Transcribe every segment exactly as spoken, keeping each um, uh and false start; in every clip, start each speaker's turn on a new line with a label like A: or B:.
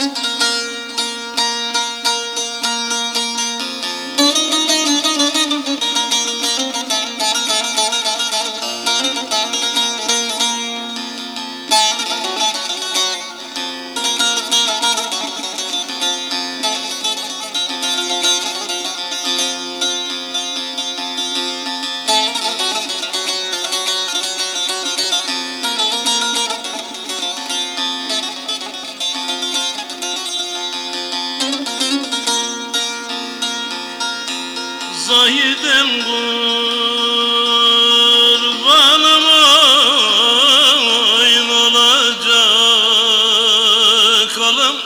A: Zahidem kurbanım oyun olacak halam.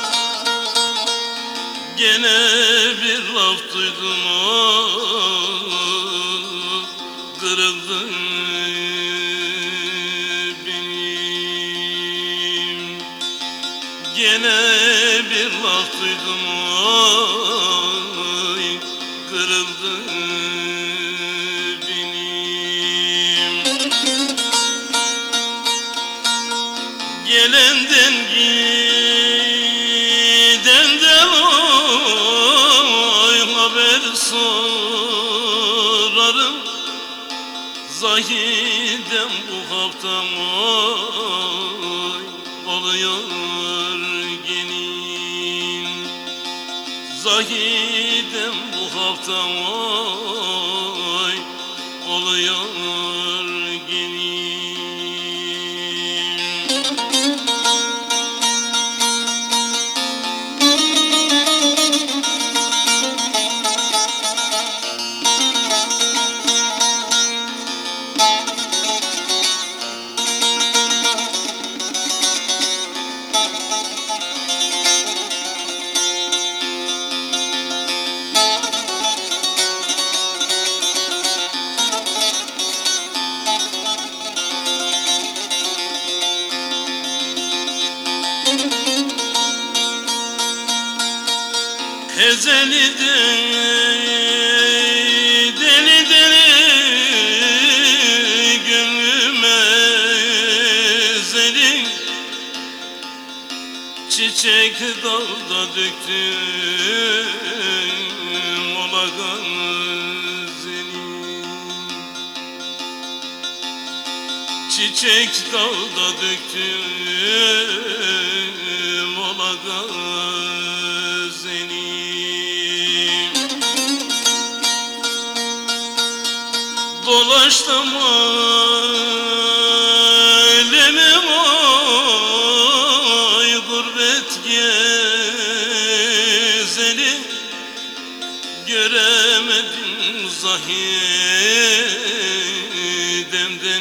A: Gene bir laf duydum o kırıldı benim. Gene bir laf duydum o kırıldı benim. Gelenden gidenden oy haber sorarım. Zahidem bu haftam oy oluyor gelin. Zahidem bu haftam oy oluyor gelin. Ezeliden deli deli gönlüme ezeli çiçek dalda döktüm ola gazeli. Çiçek dalda döktüm ola gazeli. Dolaştım alemim oy gurbet gezeli. Göremedim Zahidem'den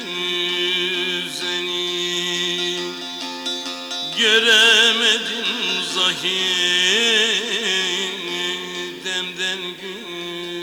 A: güzeli. Göremedim Zahidem'den güzeli.